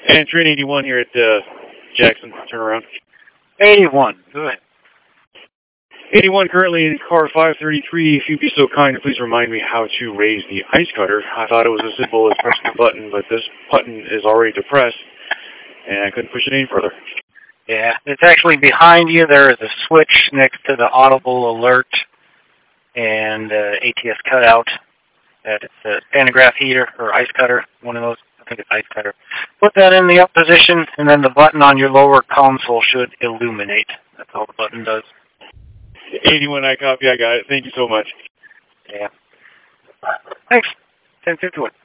And train 81 here at Jackson. Turn around. 81. Go ahead. 81 currently in car 533. If you'd be so kind to please remind me how to raise the ice cutter. I thought it was as simple as pressing the button, but this button is already depressed, and I couldn't push it any further. Yeah, it's actually behind you. There is a switch next to the audible alert and ATS cutout. It's a pantograph heater or ice cutter, one of those. I think it's ice cutter. Put that in the up position, and then the button on your lower console should illuminate. That's all the button does. 81, I copy. I got it. Thank you so much. Yeah. Thanks. 10-51.